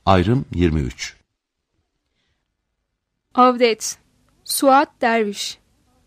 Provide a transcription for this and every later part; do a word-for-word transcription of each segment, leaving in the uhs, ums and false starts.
Ayrım yirmi üç. Avdet, Suat Derviş.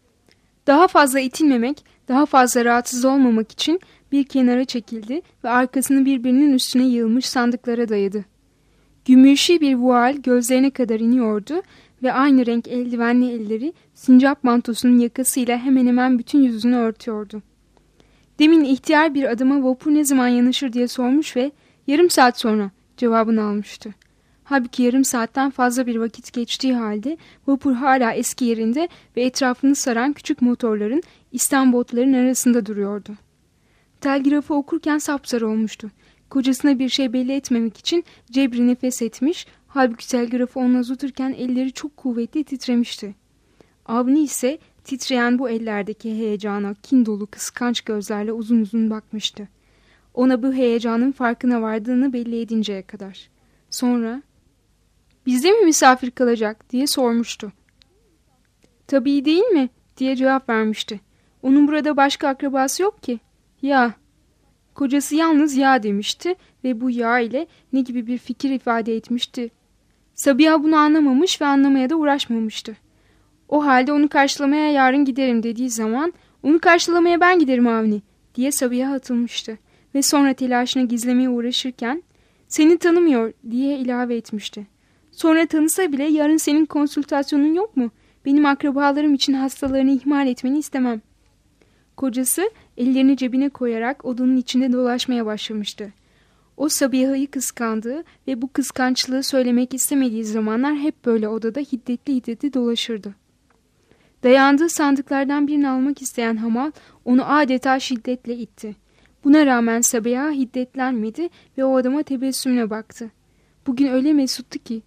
Daha fazla itilmemek, daha fazla rahatsız olmamak için bir kenara çekildi ve arkasını birbirinin üstüne yığılmış sandıklara dayadı. Gümüşü bir vual gözlerine kadar iniyordu ve aynı renk eldivenli elleri sincap mantosunun yakasıyla hemen hemen bütün yüzünü örtüyordu. Demin ihtiyar bir adama vapur ne zaman yanaşır diye sormuş ve yarım saat sonra cevabını almıştı. Halbuki yarım saatten fazla bir vakit geçtiği halde vapur hala eski yerinde ve etrafını saran küçük motorların, İstanbotların arasında duruyordu. Telgrafı okurken sapsarı olmuştu. Kocasına bir şey belli etmemek için cebri nefes etmiş, halbuki telgrafı ona uzaturken elleri çok kuvvetli titremişti. Avni ise titreyen bu ellerdeki heyecana kin dolu kıskanç gözlerle uzun uzun bakmıştı. Ona bu heyecanın farkına vardığını belli edinceye kadar. Sonra "Bizde mi misafir kalacak?" diye sormuştu. "Tabii değil mi?" diye cevap vermişti. "Onun burada başka akrabası yok ki." "Ya." Kocası yalnız "ya" demişti ve bu "ya" ile ne gibi bir fikir ifade etmişti. Sabiha bunu anlamamış ve anlamaya da uğraşmamıştı. O halde "Onu karşılamaya yarın giderim" dediği zaman "Onu karşılamaya ben giderim Avni" diye Sabiha atılmıştı ve sonra telaşını gizlemeye uğraşırken "Seni tanımıyor" diye ilave etmişti. Sonra tanısa bile "Yarın senin konsültasyonun yok mu? Benim akrabalarım için hastalarını ihmal etmeni istemem." Kocası ellerini cebine koyarak odanın içinde dolaşmaya başlamıştı. O Sabiha'yı kıskandığı ve bu kıskançlığı söylemek istemediği zamanlar hep böyle odada hiddetli hiddetli dolaşırdı. Dayandığı sandıklardan birini almak isteyen hamal onu adeta şiddetle itti. Buna rağmen Sabiha hiddetlenmedi ve o adama tebessümle baktı. Bugün öyle mesuttu ki.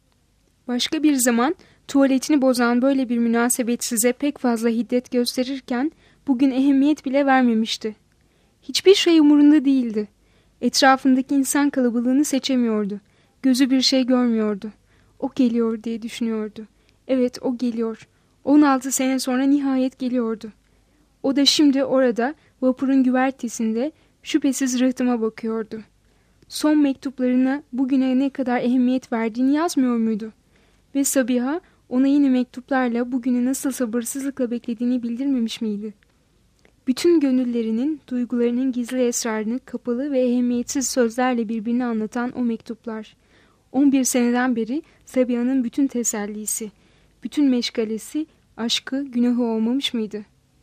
Başka bir zaman tuvaletini bozan böyle bir münasebetsize pek fazla hiddet gösterirken bugün ehemmiyet bile vermemişti. Hiçbir şey umurunda değildi. Etrafındaki insan kalabalığını seçemiyordu. Gözü bir şey görmüyordu. O geliyor diye düşünüyordu. Evet, o geliyor. on altı sene sonra nihayet geliyordu. O da şimdi orada vapurun güvertesinde şüphesiz rıhtıma bakıyordu. Son mektuplarına bugüne ne kadar ehemmiyet verdiğini yazmıyor muydu? Ve Sabiha ona yine mektuplarla bugünü nasıl sabırsızlıkla beklediğini bildirmemiş miydi? Bütün gönüllerinin, duygularının gizli esrarını kapalı ve ehemmiyetsiz sözlerle birbirine anlatan o mektuplar. on bir seneden beri Sabiha'nın bütün tesellisi, bütün meşgalesi, aşkı, günahı olmamış mıydı?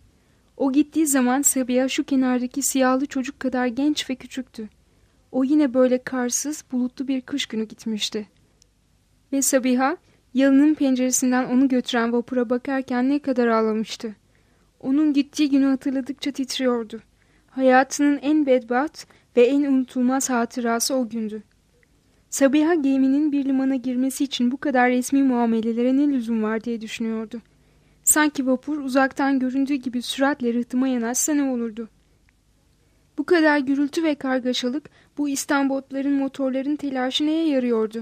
O gittiği zaman Sabiha şu kenardaki siyahlı çocuk kadar genç ve küçüktü. O yine böyle karsız, bulutlu bir kış günü gitmişti. Ve Sabiha, yalının penceresinden onu götüren vapura bakarken ne kadar ağlamıştı. Onun gittiği günü hatırladıkça titriyordu. Hayatının en bedbaht ve en unutulmaz hatırası o gündü. Sabiha geminin bir limana girmesi için bu kadar resmi muamelelere ne lüzum var diye düşünüyordu. Sanki vapur uzaktan göründüğü gibi süratle rıhtıma yanaşsa ne olurdu? Bu kadar gürültü ve kargaşalık, bu İstanbotların, motorların telaşı neye yarıyordu?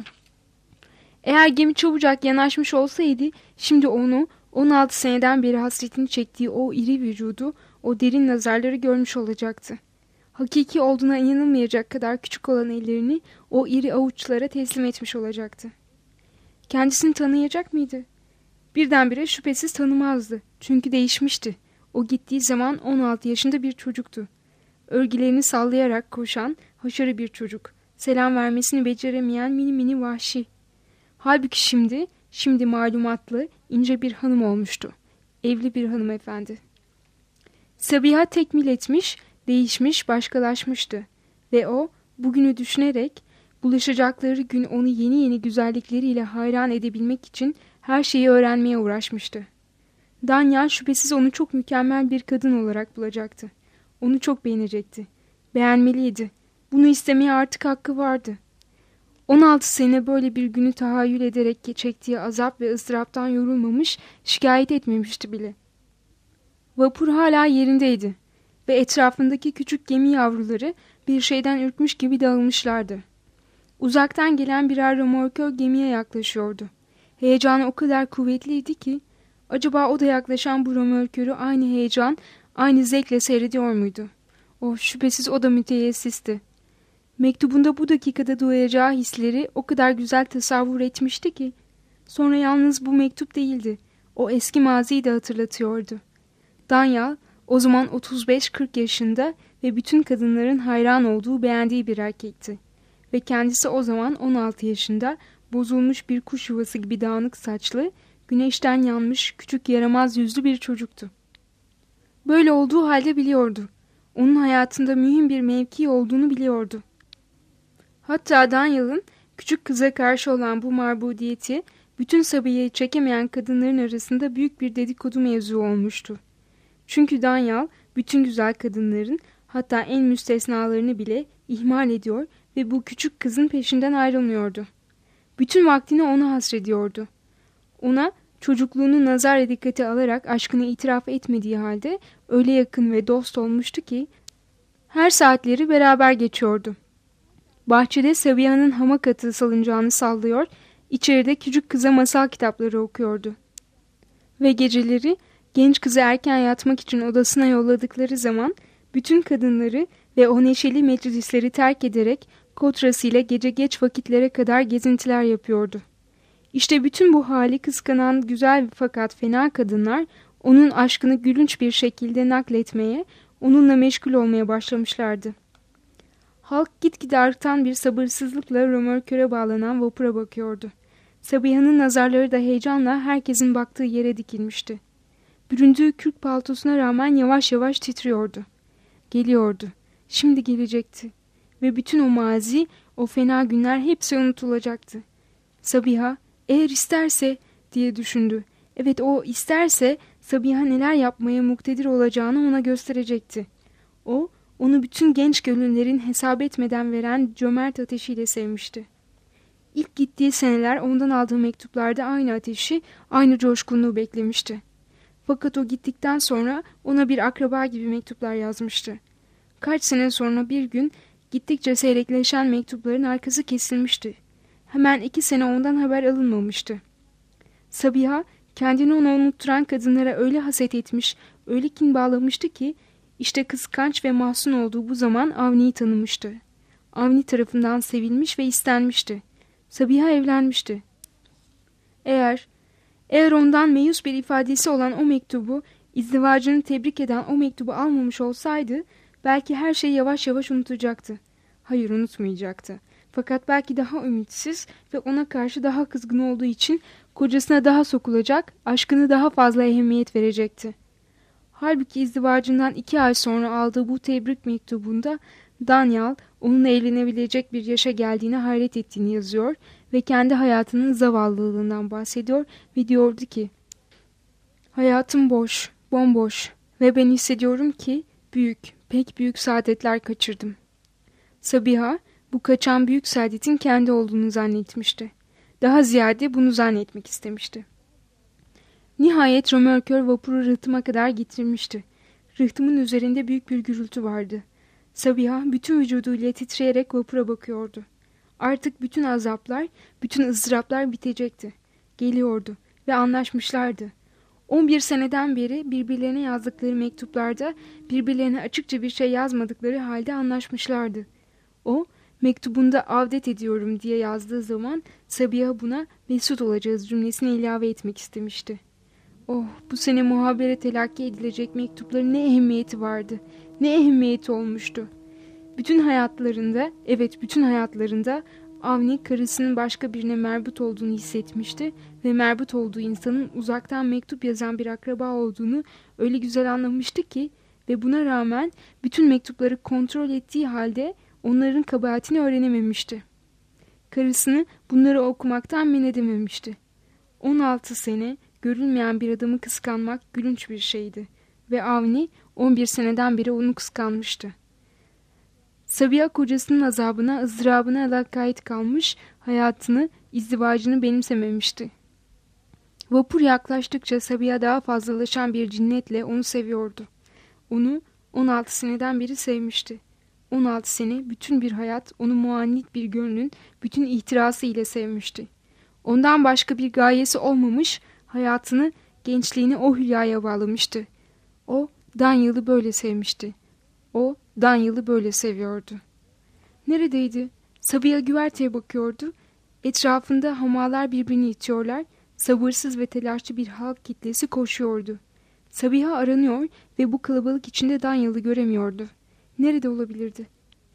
Eğer gemi çabucak yanaşmış olsaydı, şimdi onu on altı seneden beri hasretini çektiği o iri vücudu, o derin nazarları görmüş olacaktı. Hakiki olduğuna inanılmayacak kadar küçük olan ellerini o iri avuçlara teslim etmiş olacaktı. Kendisini tanıyacak mıydı? Birdenbire şüphesiz tanımazdı. Çünkü değişmişti. O gittiği zaman on altı yaşında bir çocuktu. Örgülerini sallayarak koşan haşarı bir çocuk. Selam vermesini beceremeyen mini mini vahşi. Halbuki şimdi, şimdi malumatlı, ince bir hanım olmuştu. Evli bir hanımefendi. Sabiha tekmil etmiş, değişmiş, başkalaşmıştı. Ve o, bugünü düşünerek, bulaşacakları gün onu yeni yeni güzellikleriyle hayran edebilmek için her şeyi öğrenmeye uğraşmıştı. Danya şüphesiz onu çok mükemmel bir kadın olarak bulacaktı. Onu çok beğenecekti. Beğenmeliydi. Bunu istemeye artık hakkı vardı. on altı sene böyle bir günü tahayyül ederek çektiği azap ve ıstıraptan yorulmamış, şikayet etmemişti bile. Vapur hala yerindeydi ve etrafındaki küçük gemi yavruları bir şeyden ürkmüş gibi dağılmışlardı. Uzaktan gelen birer römorkör gemiye yaklaşıyordu. Heyecanı o kadar kuvvetliydi ki, acaba o da yaklaşan bu römorkörü aynı heyecan, aynı zevkle seyrediyor muydu? Oh, şüphesiz o da müteyessisti. Mektubunda bu dakikada duyacağı hisleri o kadar güzel tasavvur etmişti ki, sonra yalnız bu mektup değildi, o eski maziyi de hatırlatıyordu. Danyal o zaman otuz beş kırk yaşında ve bütün kadınların hayran olduğu, beğendiği bir erkekti. Ve kendisi o zaman on altı yaşında, bozulmuş bir kuş yuvası gibi dağınık saçlı, güneşten yanmış, küçük yaramaz yüzlü bir çocuktu. Böyle olduğu halde biliyordu. Onun hayatında mühim bir mevki olduğunu biliyordu. Hatta Danyal'ın küçük kıza karşı olan bu marbudiyeti, bütün Sabiha'yı çekemeyen kadınların arasında büyük bir dedikodu mevzu olmuştu. Çünkü Danyal, bütün güzel kadınların, hatta en müstesnalarını bile ihmal ediyor ve bu küçük kızın peşinden ayrılmıyordu. Bütün vaktini ona hasrediyordu. Ona çocukluğunu nazara dikkate alarak aşkını itiraf etmediği halde öyle yakın ve dost olmuştu ki her saatleri beraber geçiyordu. Bahçede Sabiha'nın hamak atı salıncağını sallıyor, içeride küçük kıza masal kitapları okuyordu. Ve geceleri genç kızı erken yatmak için odasına yolladıkları zaman bütün kadınları ve o neşeli meclisleri terk ederek kotrasıyla gece geç vakitlere kadar gezintiler yapıyordu. İşte bütün bu hali kıskanan güzel fakat fena kadınlar onun aşkını gülünç bir şekilde nakletmeye, onunla meşgul olmaya başlamışlardı. Halk gitgide artan bir sabırsızlıkla römorköre bağlanan vapura bakıyordu. Sabiha'nın nazarları da heyecanla herkesin baktığı yere dikilmişti. Büründüğü kürk paltosuna rağmen yavaş yavaş titriyordu. Geliyordu. Şimdi gelecekti. Ve bütün o mazi, o fena günler hepsi unutulacaktı. Sabiha, eğer isterse diye düşündü. Evet, o isterse Sabiha neler yapmaya muktedir olacağını ona gösterecekti. O, onu bütün genç gönüllerin hesap etmeden veren cömert ateşiyle sevmişti. İlk gittiği seneler ondan aldığı mektuplarda aynı ateşi, aynı coşkunluğu beklemişti. Fakat o gittikten sonra ona bir akraba gibi mektuplar yazmıştı. Kaç sene sonra bir gün gittikçe seyrekleşen mektupların arkası kesilmişti. Hemen iki sene ondan haber alınmamıştı. Sabiha kendini ona unutturan kadınlara öyle haset etmiş, öyle kin bağlamıştı ki işte kıskanç ve mahzun olduğu bu zaman Avni'yi tanımıştı. Avni tarafından sevilmiş ve istenmişti. Sabiha evlenmişti. Eğer, eğer ondan meyus bir ifadesi olan o mektubu, izdivacını tebrik eden o mektubu almamış olsaydı, belki her şeyi yavaş yavaş unutacaktı. Hayır, unutmayacaktı. Fakat belki daha ümitsiz ve ona karşı daha kızgın olduğu için kocasına daha sokulacak, aşkını daha fazla ehemmiyet verecekti. Halbuki izdivacından iki ay sonra aldığı bu tebrik mektubunda Danyal onunla evlenebilecek bir yaşa geldiğine hayret ettiğini yazıyor ve kendi hayatının zavallılığından bahsediyor ve diyordu ki hayatım boş, bomboş ve ben hissediyorum ki büyük, pek büyük saadetler kaçırdım. Sabiha bu kaçan büyük saadetin kendi olduğunu zannetmişti. Daha ziyade bunu zannetmek istemişti. Nihayet römorkör vapuru rıhtıma kadar getirmişti. Rıhtımın üzerinde büyük bir gürültü vardı. Sabiha bütün vücuduyla titreyerek vapura bakıyordu. Artık bütün azaplar, bütün ızdıraplar bitecekti. Geliyordu ve anlaşmışlardı. On bir seneden beri birbirlerine yazdıkları mektuplarda birbirlerine açıkça bir şey yazmadıkları halde anlaşmışlardı. O, mektubunda avdet ediyorum diye yazdığı zaman Sabiha buna mesut olacağız cümlesini ilave etmek istemişti. Oh, bu sene muhabere telakki edilecek mektupların ne ehemmiyeti vardı, ne ehemmiyeti olmuştu. Bütün hayatlarında, evet bütün hayatlarında Avni karısının başka birine merbut olduğunu hissetmişti ve merbut olduğu insanın uzaktan mektup yazan bir akraba olduğunu öyle güzel anlamıştı ki ve buna rağmen bütün mektupları kontrol ettiği halde onların kabahatini öğrenememişti. Karısını bunları okumaktan men edememişti. on altı sene görülmeyen bir adamı kıskanmak gülünç bir şeydi ve Avni on bir seneden beri onu kıskanmıştı. Sabiha kocasının azabına, ızdırabına lakayt kalmış, hayatını, izdivacını benimsememişti. Vapur yaklaştıkça Sabiha daha fazlalaşan bir cinnetle onu seviyordu. Onu on altı seneden beri sevmişti. on altı sene bütün bir hayat onu muannit bir gönlün bütün ihtirası ile sevmişti. Ondan başka bir gayesi olmamış, hayatını, gençliğini o hülyaya bağlamıştı. O Danyal'ı böyle sevmişti. O Danyal'ı böyle seviyordu. Neredeydi? Sabiha güverteye bakıyordu. Etrafında hamallar birbirini itiyorlar. Sabırsız ve telaşlı bir halk kitlesi koşuyordu. Sabiha aranıyor ve bu kalabalık içinde Danyalı göremiyordu. Nerede olabilirdi?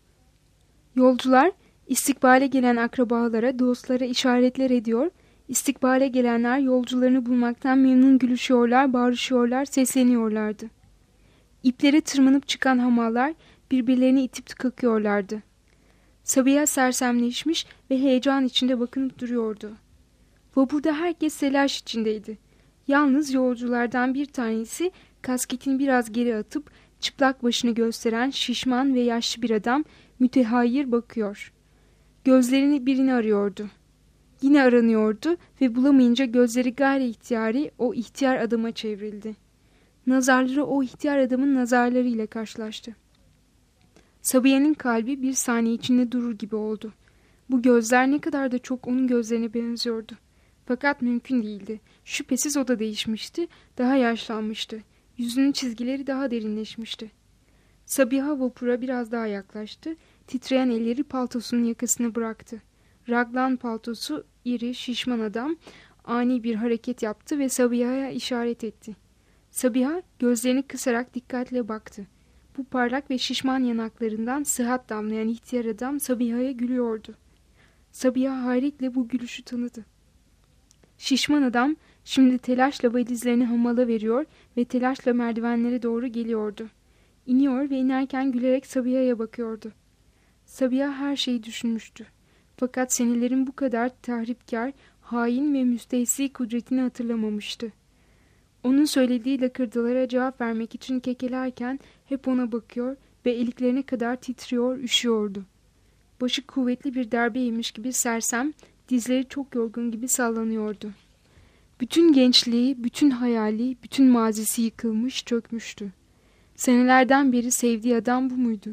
Yolcular istikbale gelen akrabalara, dostlara işaretler ediyor. İstikbale gelenler yolcularını bulmaktan memnun gülüşüyorlar, bağırışıyorlar, sesleniyorlardı. İplere tırmanıp çıkan hamallar birbirlerini itip kakıyorlardı. Sabiha sersemleşmiş ve heyecan içinde bakınıp duruyordu. Vapurda herkes telaş içindeydi. Yalnız yolculardan bir tanesi kasketini biraz geri atıp çıplak başını gösteren şişman ve yaşlı bir adam mütehayyir bakıyor. Gözlerini birini arıyordu. Yine aranıyordu ve bulamayınca gözleri gayri ihtiyari o ihtiyar adama çevrildi. Nazarları o ihtiyar adamın nazarlarıyla karşılaştı. Sabiha'nın kalbi bir saniye içinde durur gibi oldu. Bu gözler ne kadar da çok onun gözlerine benziyordu. Fakat mümkün değildi. Şüphesiz o da değişmişti, daha yaşlanmıştı. Yüzünün çizgileri daha derinleşmişti. Sabiha vapura biraz daha yaklaştı. Titreyen elleri paltosunun yakasını bıraktı. Raglan paltosu iri, şişman adam ani bir hareket yaptı ve Sabiha'ya işaret etti. Sabiha gözlerini kısarak dikkatle baktı. Bu parlak ve şişman yanaklarından sıhhat damlayan ihtiyar adam Sabiha'ya gülüyordu. Sabiha hayretle bu gülüşü tanıdı. Şişman adam şimdi telaşla valizlerini hamala veriyor ve telaşla merdivenlere doğru geliyordu. İniyor ve inerken gülerek Sabiha'ya bakıyordu. Sabiha her şeyi düşünmüştü. Fakat senelerin bu kadar tahripkar, hain ve müstehsi kudretini hatırlamamıştı. Onun söylediği lakırdılara cevap vermek için kekelerken hep ona bakıyor ve iliklerine kadar titriyor, üşüyordu. Başı kuvvetli bir darbe yemiş gibi sersem, dizleri çok yorgun gibi sallanıyordu. Bütün gençliği, bütün hayali, bütün mazisi yıkılmış, çökmüştü. Senelerden beri sevdiği adam bu muydu?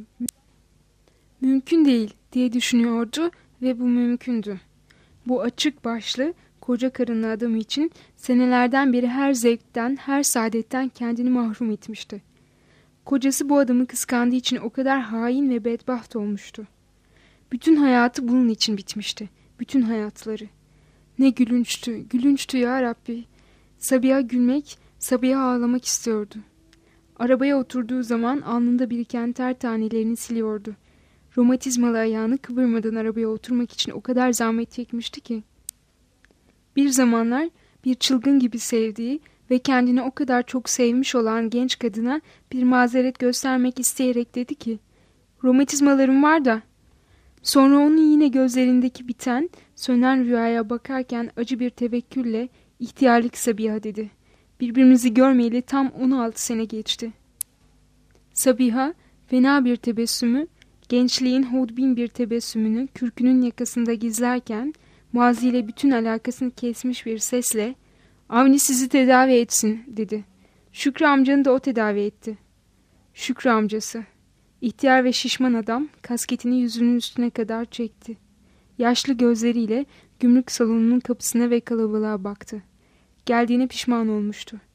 Mümkün değil diye düşünüyordu ve bu mümkündü. Bu açık başlı, koca karınlı adam için senelerden beri her zevkten, her saadetten kendini mahrum etmişti. Kocası bu adamı kıskandığı için o kadar hain ve bedbaht olmuştu. Bütün hayatı bunun için bitmişti. Bütün hayatları. Ne gülünçtü, gülünçtü ya Rabbi. Sabiha gülmek, Sabiha ağlamak istiyordu. Arabaya oturduğu zaman alnında biriken ter tanelerini siliyordu. Romatizmalı ayağını kıvırmadan arabaya oturmak için o kadar zahmet çekmişti ki. Bir zamanlar bir çılgın gibi sevdiği ve kendini o kadar çok sevmiş olan genç kadına bir mazeret göstermek isteyerek dedi ki, "Romatizmalarım var da." Sonra onun yine gözlerindeki biten, sönen rüyaya bakarken acı bir tevekkülle, "İhtiyarlık Sabiha," dedi. "Birbirimizi görmeyeli tam on altı sene geçti." Sabiha, fena bir tebessümü, gençliğin hodbin bir tebessümünü kürkünün yakasında gizlerken, maziyle bütün alakasını kesmiş bir sesle, "Avni sizi tedavi etsin," dedi. Şükrü amcanı da o tedavi etti. Şükrü amcası. İhtiyar ve şişman adam kasketini yüzünün üstüne kadar çekti. Yaşlı gözleriyle gümrük salonunun kapısına ve kalabalığa baktı. Geldiğine pişman olmuştu.